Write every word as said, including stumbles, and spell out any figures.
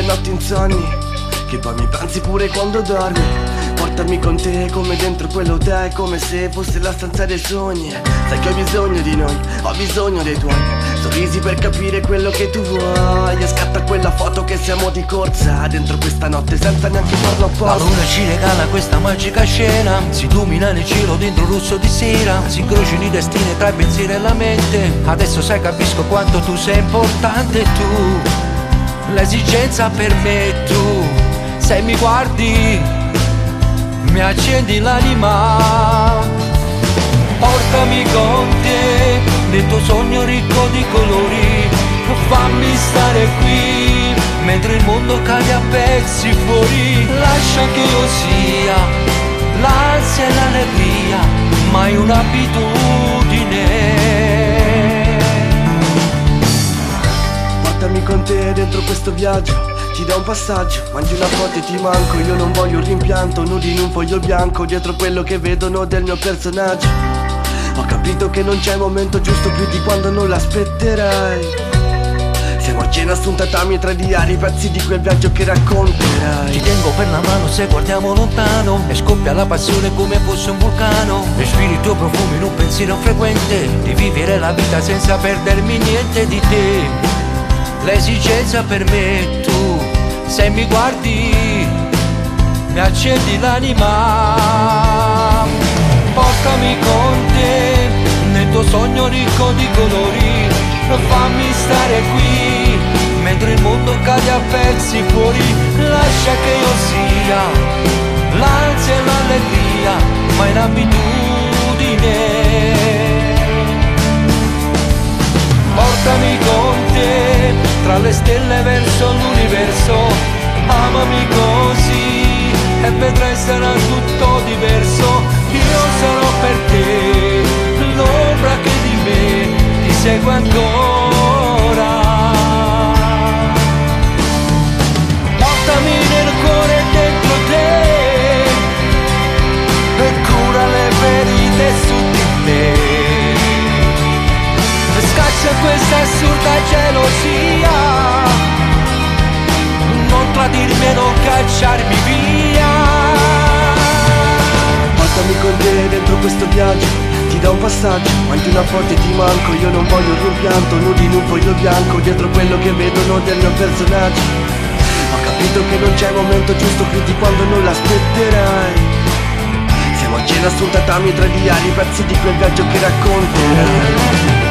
notti insonni, che poi mi pensi pure quando dormi. Portami con te come dentro quell'hotel, come se fosse la stanza dei sogni. Sai che ho bisogno di noi, ho bisogno dei tuoi sorrisi per capire quello che tu vuoi. E scatta quella foto che siamo di corsa dentro questa notte senza neanche farlo apposta. La luna ci regala questa magica scena, si illumina nel cielo dentro il rosso di sera. Si incrociano i destini tra i pensieri e la mente. Adesso sai capisco quanto tu sei importante. Tu, l'esigenza per me, tu, se mi guardi mi accendi l'anima. Portami con te nel tuo sogno ricco di colori. Fammi stare qui mentre il mondo cade a pezzi fuori. Lascia che io sia l'ansia e l'allegria, mai un'abitudine. Portami con te dentro questo viaggio, ti do un passaggio, mangi una foto e ti manco. Io non voglio un rimpianto, nudi in un foglio bianco, dietro quello che vedono del mio personaggio. Ho capito che non c'è il momento giusto più di quando non l'aspetterai. Siamo a cena su un tatami tra diari, pezzi di quel viaggio che racconterai. Ti tengo per la mano se guardiamo lontano e scoppia la passione come fosse un vulcano. Respiri il tuo profumo in un pensiero frequente, di vivere la vita senza perdermi niente di te. L'esigenza per me, tu, se mi guardi mi accendi l'anima. Portami con te nel tuo sogno ricco di colori. Fammi stare qui mentre il mondo cade a pezzi fuori. Lascia che io sia l'ansia e l'allegria, ma in abitudine. Portami con te tra le stelle verso l'universo. Amami così e vedrai sarà tutto diverso. Io sarò per te l'ombra che di me ti segue ancora. Portami nel cuore dentro te e cura le ferite su di te. Scaccia questa assurda gelosia, non tradirmi e non cacciarmi via. Portami con te dentro questo viaggio, ti do un passaggio, mangi una foto e ti manco. Io non voglio un rimpianto, nudi in un foglio bianco, dietro quello che vedono del mio personaggio. Ho capito che non c'è il momento giusto più di quando non l'aspetterai. Siamo a cena su un tatami tra diari, pezzi di quel viaggio che racconterai.